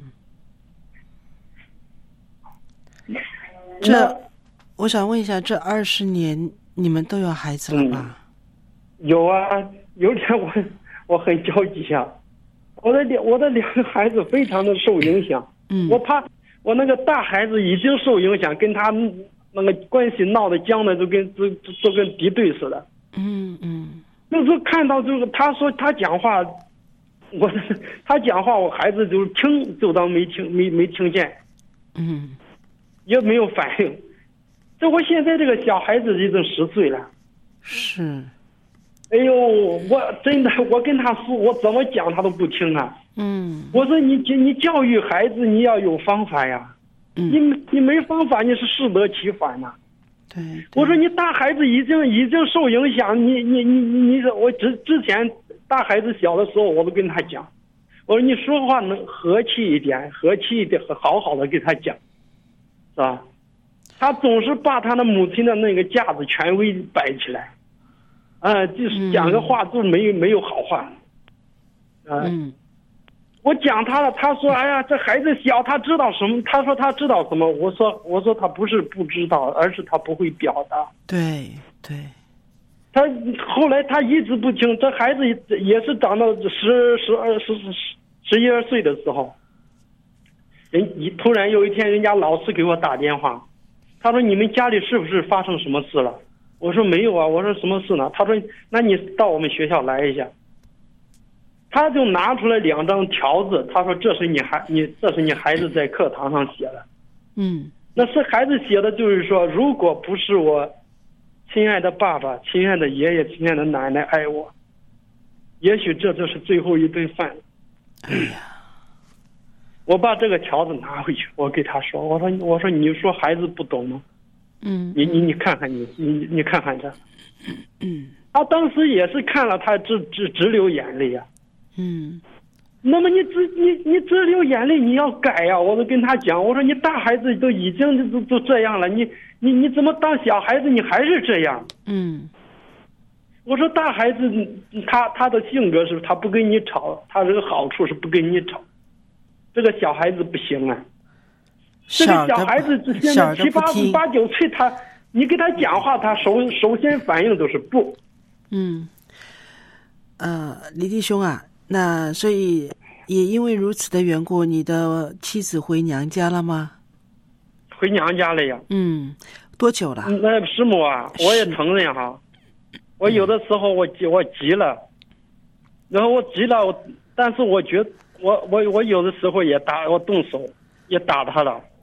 这，我想问一下，这二十年你们都有孩子了吧？
嗯、有啊，有点我我很着急啊，我的两我的两个孩子非常的受影响，
嗯，
我怕我那个大孩子已经受影响，跟他那个关系闹得僵的，就跟就就跟敌对似的，
嗯嗯，
那时候看到就是他说他讲话，我他讲话我孩子就听就当没听没没听见，
嗯。
也没有反应，这我现在这个小孩子已经十岁了，
是，
哎呦，我真的我跟他说，我怎么讲他都不听啊。
嗯，
我说你你教育孩子你要有方法呀，
嗯，
你你没方法你是适得其反呐。
对，
我说你大孩子已经已经受影响，你你你你我之之前大孩子小的时候我都跟他讲，我说你说话能和气一点，和气一点，好好的给他讲。是吧？他总是把他的母亲的那个架子权威摆起来，啊、呃，就是讲个话就没有、嗯、没有好话，啊、呃，
嗯，
我讲他了，他说，哎呀，这孩子小，他知道什么？他说他知道什么？我说我说他不是不知道，而是他不会表达。
对对，
他后来他一直不听，这孩子也是长到十十二十十十一二岁的时候。人突然有一天，人家老师给我打电话，他说：“你们家里是不是发生什么事了？”我说：“没有啊。”我说：“什么事呢？”他说：“那你到我们学校来一下。”他就拿出来两张条子，他说：“这是你孩你这是你孩子在课堂上写的。”
嗯，
那是孩子写的，就是说，如果不是我亲爱的爸爸、亲爱的爷爷、亲爱的奶奶爱我，也许这就是最后一顿饭。
哎呀。
我把这个条子拿回去，我给他说：“我说，我说，你说孩子不懂吗？
嗯，
你你你看看你你你看看这，
嗯，
他当时也是看了，他直直直流眼泪呀、啊，
嗯，
那么你直你你直流眼泪，你要改呀、啊！我都跟他讲，我说你大孩子都已经都都这样了，你你你怎么当小孩子你还是这样？
嗯，
我说大孩子他他的性格是他不跟你吵，他这个好处是不跟你吵。”这个小孩子不行啊，这个小孩子现在七八八九岁，他你给他讲话，他首首先反应都是不。
嗯，呃，李弟兄啊，那所以也因为如此的缘故，你的妻子回娘家了吗？
回娘家了呀。
嗯，多久了？
那师母啊，我也承认哈，我有的时候我急我急了，然后我急了，我但是我觉得。我我我有的时候也打我动手，也打他了。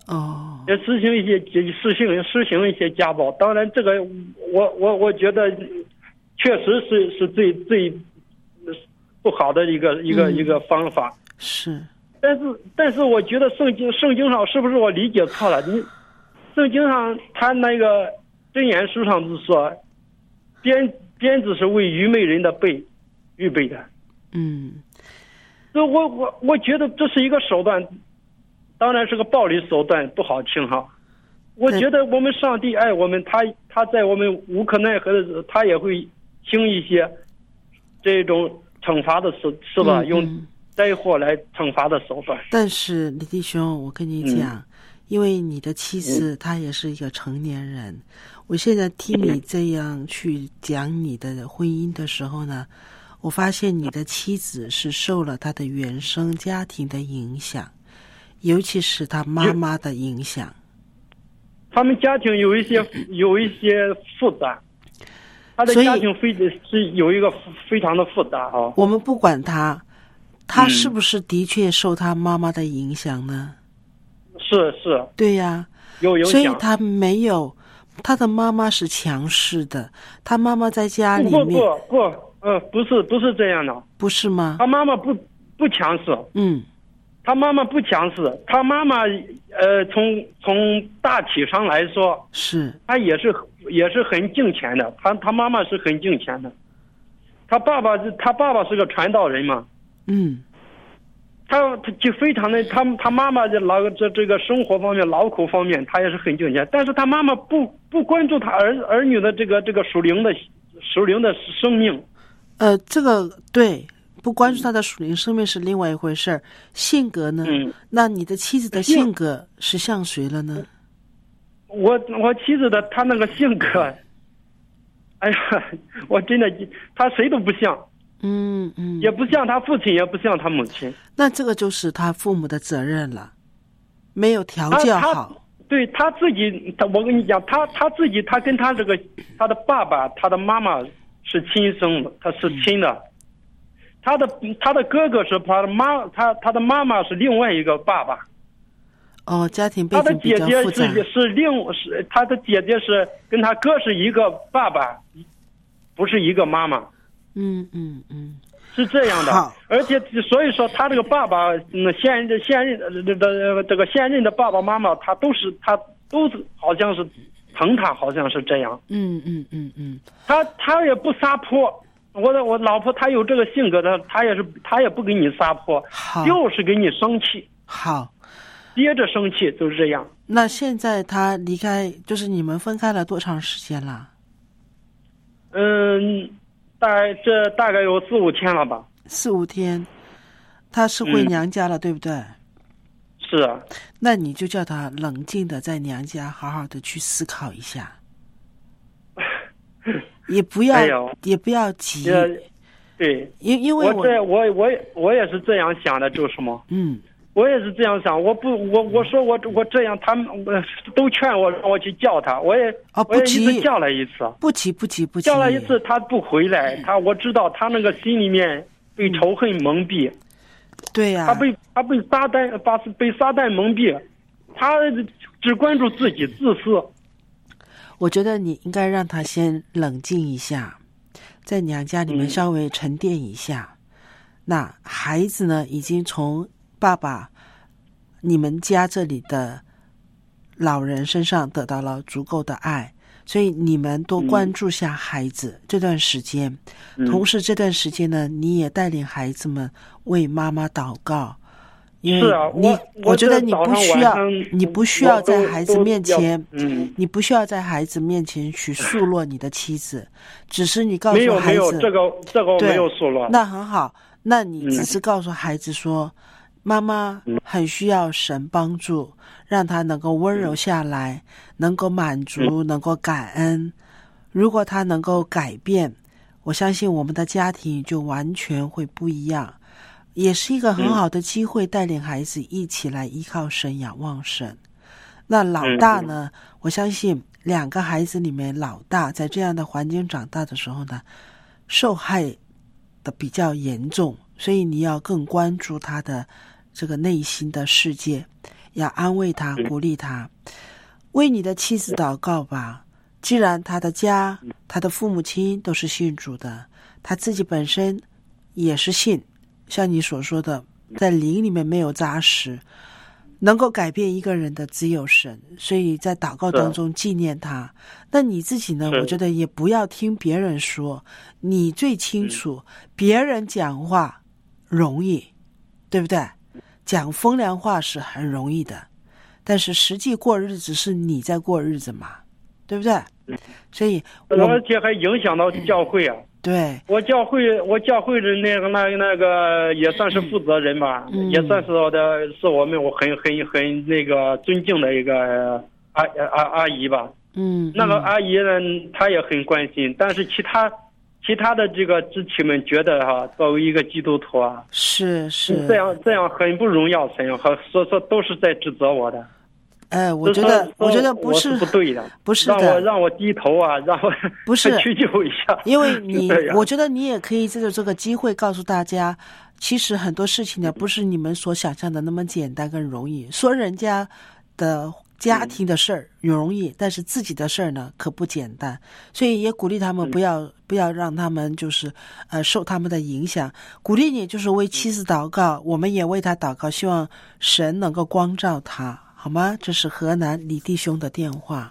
哦，也实行一些实行实行一些家暴。当然，这个我我我觉得确实是是最最不好的一个一个、嗯、一个方法。
是，
但是但是我觉得圣经圣经上是不是我理解错了？你圣经上他那个箴言书上是说，鞭鞭子是为愚昧人的背预备的。
嗯，
这我我我觉得这是一个手段，当然是个暴力手段，不好听哈。我觉得我们上帝爱我们，他他在我们无可奈何的时候，他也会行一些这种惩罚的事，是吧？嗯嗯，用灾祸来惩罚的手段。
但是李弟兄，我跟你讲，嗯、因为你的妻子她也是一个成年人，嗯、我现在听你这样去讲你的婚姻的时候呢，我发现你的妻子是受了她的原生家庭的影响，尤其是她妈妈的影响。
他们家庭有一些有一些复杂，他的家庭非是有一个非常的复杂啊。
我们不管他，他是不是的确受他妈妈的影响呢？
嗯、是是，
对呀、啊，
有影响。
所以他没有，他的妈妈是强势的，他妈妈在家里面
不不不不，呃，不是不是这样的，
不是吗？
他妈妈不不强势，
嗯。
他妈妈不强势，他妈妈呃，从从大体上来说，
是
他也是也是很敬虔的，他他妈妈是很敬虔的，他爸爸是他爸爸是个传道人嘛，
嗯，
他他就非常的，他他妈妈的劳这这个生活方面劳苦方面，他也是很敬虔，但是他妈妈不不关注他儿儿女的这个这个属灵的属灵的生命，
呃，这个对。不关注他的属灵生命是另外一回事儿，性格呢？
嗯，
那你的妻子的性格是像谁了呢？
我我妻子的她那个性格，哎呀，我真的她谁都不像，
嗯嗯，
也不像她父亲，也不像她母亲。
那这个就是他父母的责任了，没有调教好。
对他自己，他我跟你讲，他他自己，他跟他这个他的爸爸，他的妈妈是亲生的，他是亲的。嗯，他的他的哥哥是他的妈，他他的妈妈是另外一个爸爸。
哦，家庭背景比较复杂。
他的姐姐是是另是他的姐姐是跟他哥是一个爸爸，不是一个妈妈。
嗯嗯嗯，
是这样的。而且所以说他这个爸爸，嗯，现任现任的这这个现任的爸爸妈妈，他都是他都是好像是疼他，好像是这样。
嗯嗯嗯嗯，
他他也不撒泼。我的我老婆她有这个性格的，她也是她也不给你撒泼，就是给你生气，
好，
憋着生气，就是这样。
那现在他离开，就是你们分开了多长时间了？
嗯，大概这大概有四五天了吧。
四五天，他是回娘家了，嗯、对不对？
是啊。
那你就叫他冷静的在娘家好好的去思考一下。也不要、哎、也不要急，
对，
因因为
我这我我我也是这样想的，就是什么，
嗯，
我也是这样想，我不我我说我我这样，他们都劝我让我去叫他，我也
哦不急，
我也一次叫了一次，
不急不急不急，
叫了一次他不回来，他我知道他那个心里面被仇恨蒙蔽，嗯、
对呀、啊，
他被他被撒旦把被撒旦蒙蔽，他只关注自己自私。
我觉得你应该让他先冷静一下，在娘家里面稍微沉淀一下。嗯、那孩子呢，已经从爸爸你们家这里的老人身上得到了足够的爱，所以你们多关注下孩子、嗯、这段时间。同时这段时间呢，你也带领孩子们为妈妈祷告。因为你，
我
我觉得你不需要，你不需要在孩子面前，
嗯，
你不需要在孩子面前去数落你的妻子，只是你告诉孩子，
没有没有这个这个我没有数落，
那很好，那你只是告诉孩子说，嗯、妈妈很需要神帮助，让他能够温柔下来，嗯、能够满足，嗯、能够感恩。如果他能够改变，我相信我们的家庭就完全会不一样。也是一个很好的机会，带领孩子一起来依靠神、仰望神。那老大呢？我相信两个孩子里面，老大在这样的环境长大的时候呢，受害的比较严重，所以你要更关注他的这个内心的世界， 要安慰他，鼓励他，为你的妻子祷告吧。既然他的家，他的父母亲都是信主的，他自己本身也是信，像你所说的，在灵里面没有扎实，能够改变一个人的只有神，所以在祷告当中纪念他。那你自己呢，我觉得也不要听别人说，你最清楚，别人讲话容易，对不对？讲风凉话是很容易的，但是实际过日子是你在过日子嘛，对不对？所以
而且还影响到教会啊。
对，
我教会我教会的那个那那个也算是负责人吧，嗯、也算是我的是我们我很很很那个尊敬的一个阿阿阿姨吧。
嗯，
那个阿姨呢，她也很关心，但是其他其他的这个肢体们觉得哈，作为一个基督徒啊，
是是
这样这样很不荣耀神，和所说都是在指责我的。
哎，我觉得，我觉得不是
不对的，
不是的，
让我让我低头啊，让我
不是
屈就一下。
因为你，我觉得你也可以借着这个机会告诉大家，其实很多事情呢，不是你们所想象的那么简单跟容易。说人家的家庭的事儿容易，但是自己的事儿呢，可不简单。所以也鼓励他们不要、嗯、不要让他们就是呃受他们的影响。鼓励你就是为妻子祷告，我们也为他祷告，希望神能够光照他。好吗？这是河南李弟兄的电话。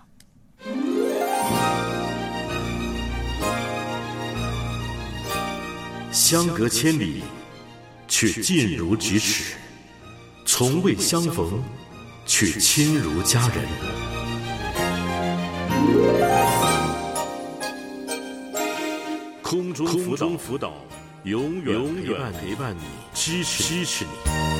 相隔千里，却近如咫尺；从未相逢，却亲如家人。空中辅导，辅导永远永远陪伴你，支持支持你。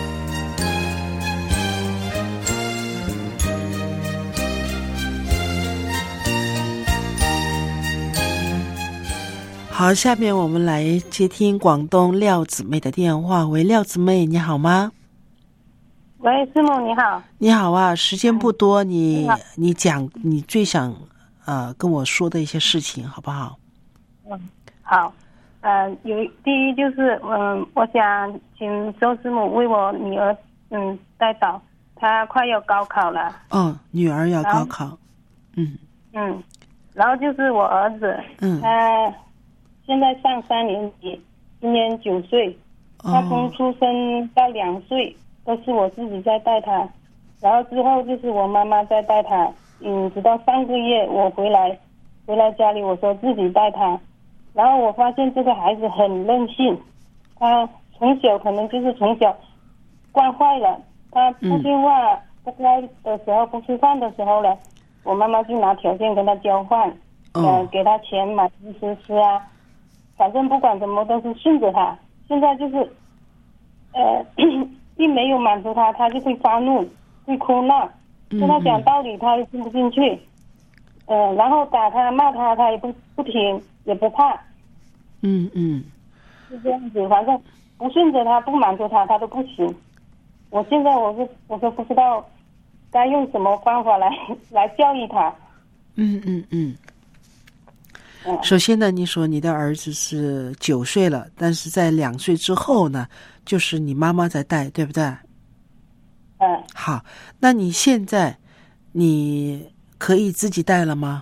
好，下面我们来接听广东廖姊妹的电话。喂，廖姊妹，你好吗？
喂，师母你好。
你好啊，时间不多，你你, 你讲你最想呃跟我说的一些事情，好不好？
嗯，好。呃，有第一就是嗯，我想请周师母为我女儿嗯代祷，她快要高考了。
哦，女儿要高考。嗯
嗯，然后就是我儿子，嗯，他现在上三年级，今年九岁，他从出生到两岁都是我自己在带他，然后之后就是我妈妈在带他，嗯，直到上个月我回来，回来家里我说自己带他，然后我发现这个孩子很任性，他从小可能就是从小惯坏了，他不听话、嗯、不乖的时候，不吃饭的时候呢，我妈妈就拿条件跟他交换，呃，给他钱买零食吃啊。反正不管怎么都是顺着他，现在就是，呃，一没有满足他，他就会发怒，会哭闹，跟他讲道理他又听不进去，呃，然后打他骂他他也不不听，也不怕，
嗯嗯，
是这样子，反正不顺着他，不满足他，他都不行。我现在我是我都不知道该用什么方法来来教育他。
嗯嗯嗯。首先呢，你说你的儿子是九岁了，但是在两岁之后呢，就是你妈妈在带，对不对？
嗯。
好，那你现在你可以自己带了吗？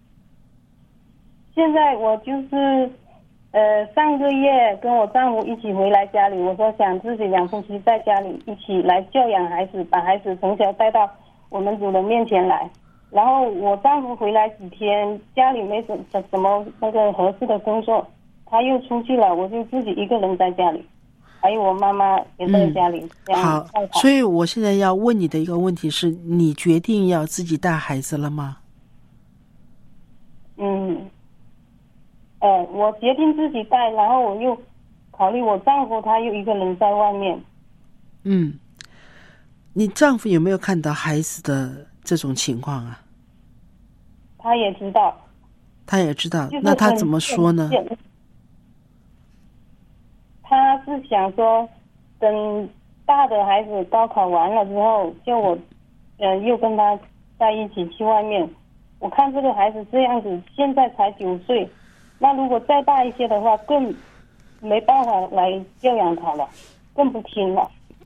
现在我就是呃上个月跟我丈夫一起回来家里，我说想自己两夫妻在家里一起来教养孩子，把孩子从小带到我们主人面前来。然后我丈夫回来几天，家里没什什么那个合适的工作，他又出去了，我就自己一个人在家里，还有我妈妈也在家里。
嗯、好，所以我现在要问你的一个问题是，你决定要自己带孩子了吗？
嗯，呃，我决定自己带，然后我又考虑我丈夫他又一个人在外面。
嗯，你丈夫有没有看到孩子的这种情况啊？
他也知道，
他也知道，那他怎么说呢？
他是想说，等大的孩子高考完了之后，叫我，呃，又跟他在一起去外面。我看这个孩子这样子，现在才九岁，那如果再大一些的话，更没办法来教养他了，更不听了。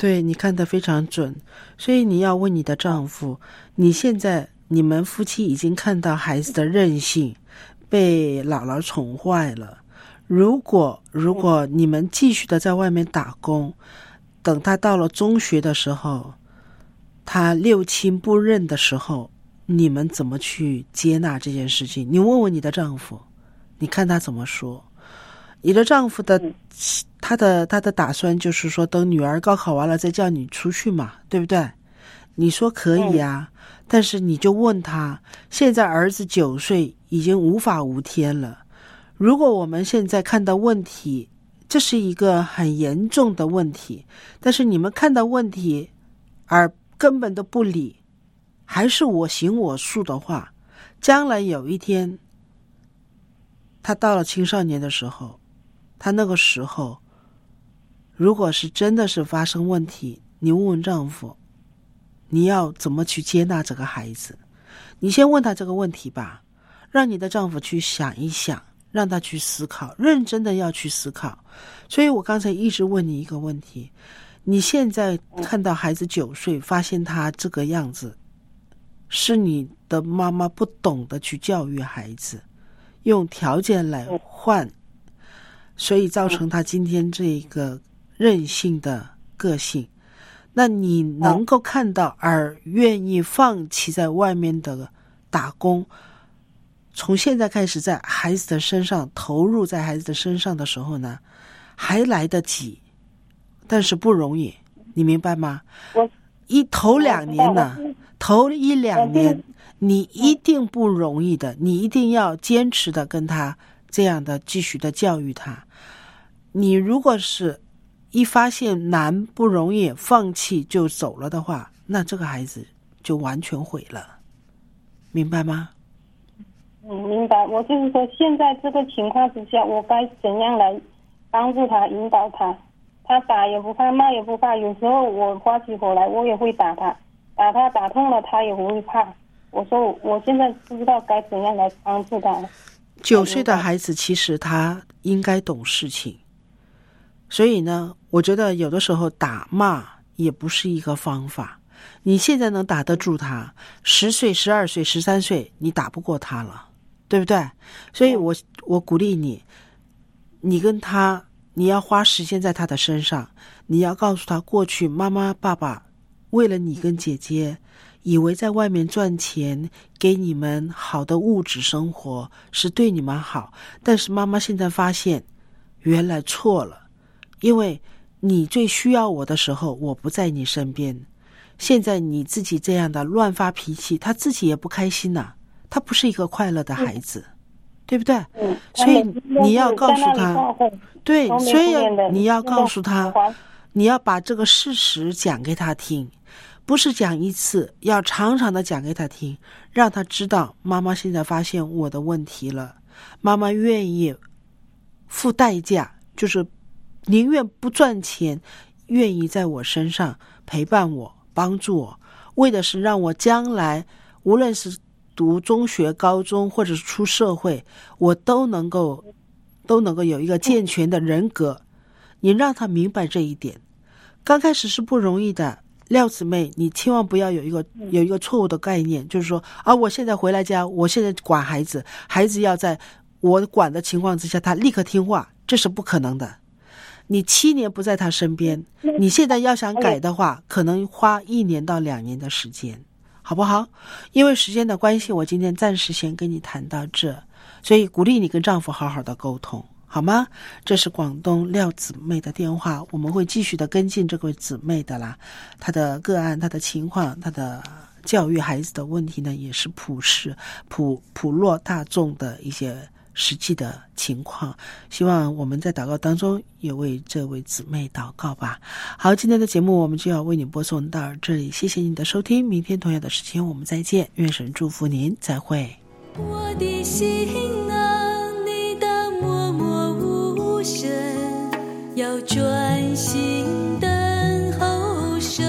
对，你看得非常准。所以你要问你的丈夫，你现在你们夫妻已经看到孩子的任性，被姥姥宠坏了。如果如果你们继续的在外面打工，等他到了中学的时候，他六亲不认的时候，你们怎么去接纳这件事情？你问问你的丈夫，你看他怎么说。你的丈夫的他的他的打算就是说，等女儿高考完了再叫你出去嘛，对不对？你说可以啊，但是你就问他，现在儿子九岁，已经无法无天了。如果我们现在看到问题，这是一个很严重的问题，但是你们看到问题而根本都不理，还是我行我素的话，将来有一天他到了青少年的时候，他那个时候如果是真的是发生问题，你问问丈夫，你要怎么去接纳这个孩子？你先问他这个问题吧，让你的丈夫去想一想，让他去思考，认真的要去思考。所以我刚才一直问你一个问题，你现在看到孩子九岁，发现他这个样子，是你的妈妈不懂得去教育孩子，用条件来换，所以造成他今天这个任性的个性。那你能够看到而愿意放弃在外面的打工，从现在开始在孩子的身上投入在孩子的身上的时候呢，还来得及，但是不容易，你明白吗？一头两年呢，头一两年你一定不容易的，你一定要坚持的跟他这样的继续的教育他。你如果是一发现难不容易放弃就走了的话，那这个孩子就完全毁了，明白吗？
嗯，明白。我就是说现在这个情况之下，我该怎样来帮助他引导他？他打也不怕，骂也不怕，有时候我发起火来我也会打他，打他打痛了他也不会怕。我说我现在不知道该怎样来帮助他。
九岁的孩子其实他应该懂事情，所以呢，我觉得有的时候打骂也不是一个方法。你现在能打得住他，十岁、十二岁、十三岁，你打不过他了，对不对？所以我我鼓励你，你跟他，你要花时间在他的身上，你要告诉他，过去妈妈、爸爸为了你跟姐姐，以为在外面赚钱，给你们好的物质生活是对你们好，但是妈妈现在发现，原来错了。因为你最需要我的时候，我不在你身边。现在你自己这样的乱发脾气，他自己也不开心呐、啊，他不是一个快乐的孩子，嗯、对不对？
嗯。
所以你要告诉他，对，所以你要告诉他，你要把这个事实讲给他听，不是讲一次，要常常的讲给他听，让他知道妈妈现在发现我的问题了，妈妈愿意付代价，就是宁愿不赚钱，愿意在我身上陪伴我，帮助我，为的是让我将来无论是读中学、高中，或者是出社会，我都能够都能够有一个健全的人格。你让他明白这一点，刚开始是不容易的。廖姊妹，你千万不要有一个有一个错误的概念，就是说啊，我现在回来家，我现在管孩子，孩子要在我管的情况之下，他立刻听话，这是不可能的。你七年不在他身边，你现在要想改的话，可能花一年到两年的时间，好不好？因为时间的关系，我今天暂时先跟你谈到这，所以鼓励你跟丈夫好好的沟通，好吗？这是广东廖姊妹的电话，我们会继续的跟进这位姊妹的啦，她的个案、她的情况、她的教育孩子的问题呢，也是普世、普普罗大众的一些实际的情况。希望我们在祷告当中也为这位姊妹祷告吧。好，今天的节目我们就要为你播送到这里，谢谢你的收听，明天同样的时间我们再见，愿神祝福您，再会。
我的心啊，你的默默无声，要专心等候神。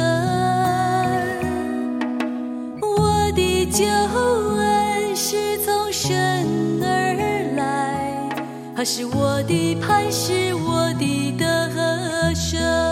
我的救恩是从神而来，他是我的磐石，我的得胜。